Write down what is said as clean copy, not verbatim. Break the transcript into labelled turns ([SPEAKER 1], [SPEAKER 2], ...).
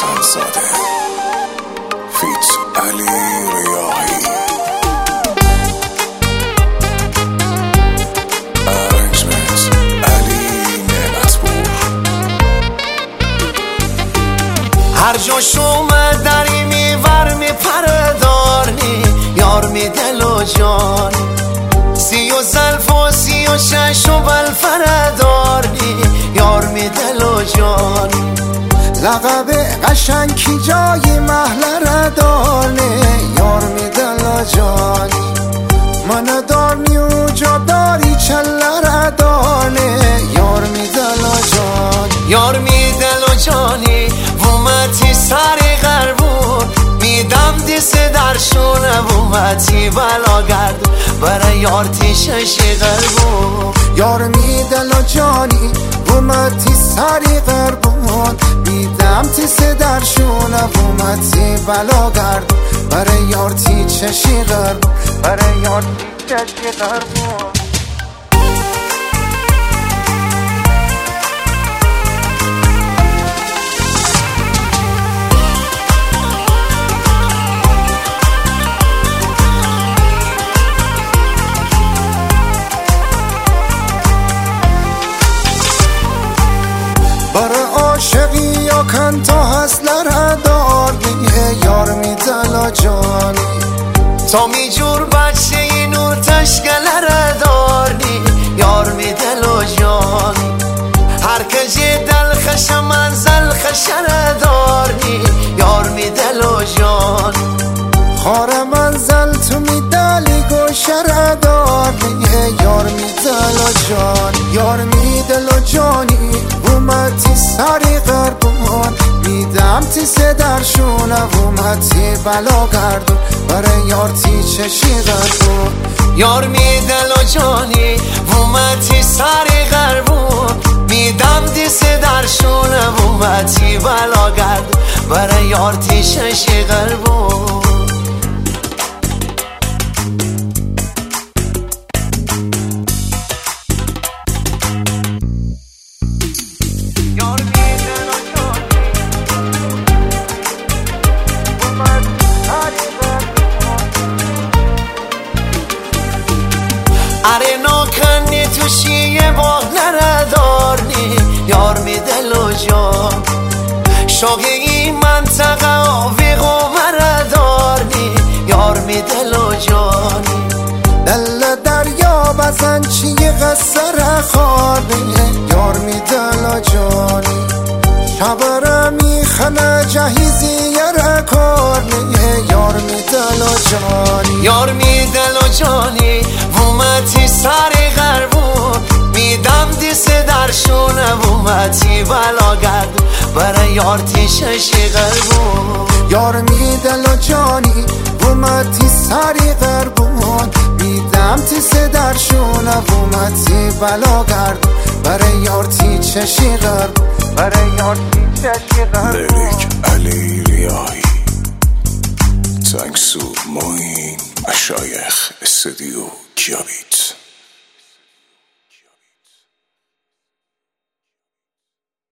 [SPEAKER 1] حسن‌زاده فیت علی ریاحی ارنجمنت علی نعمتپور.
[SPEAKER 2] هر جاش اومدنی میور میپردارنی یار می دل و جان، سی و زلف و سی و شش و بلفردارنی یار می دل و جان.
[SPEAKER 3] لقب قشنگ کی جای محل دارنی یار می دل و جان. من دارنی و جا داری چله دارنی یار می دل و جان.
[SPEAKER 2] یار می دل و جانی وومتی سر غربون، میدم دیس در شونه وومتی بلا گرد برای یار تیششی غربون.
[SPEAKER 3] یار می دل و جانی وومتی سری غربون، میدم تیس در شونه وومتی بلا گرد برای یار تیششی غربون، برای یار تیششی غربون. برای عاشقی یا کن تا هسلر دارنی یار می دل و جانی.
[SPEAKER 2] تا می جور بچه ای نور تشکلر دارنی یار می دل و جانی. هر کجی دل خش منزل خشر دارنی یار می دل و جان.
[SPEAKER 3] خار منزل تو می دلی گوشر دارنی یار می دل و جان. یار می دل و جانی وومتی سری غربون، میدم تیس در شونه وومتی بلا گردون برای یار تیچشی غربون.
[SPEAKER 2] یار می دل و جانی وومتی سری غربون، میدم دیس در شونه وومتی بلا گردون برای یار تیششی غربون. اره ناکنی توشی باغ نردارنی یار می دل و جان. شاقی این منطقه آوی غمر دارنی یار می دل و جانی.
[SPEAKER 3] دل دریا بزن چی قصر خانه یار می دل و جانی. شبر میخنه جهیزی رکارنه یار می دل و جانی.
[SPEAKER 2] یار می دل و جانی وومتی سر غربون، میدم دیس در شونه وومتی بلا گرد برای یار تیششی غربون.
[SPEAKER 3] یار می دل و جانی وومتی سری غربون، میدم تیس در شونه وومتی بلا گرد برای یار تیچشی غربون، برای یار تیچشی غربون.
[SPEAKER 1] لیریک علی ریاحی تنگسو معین مشایخ استودیو کیابیت.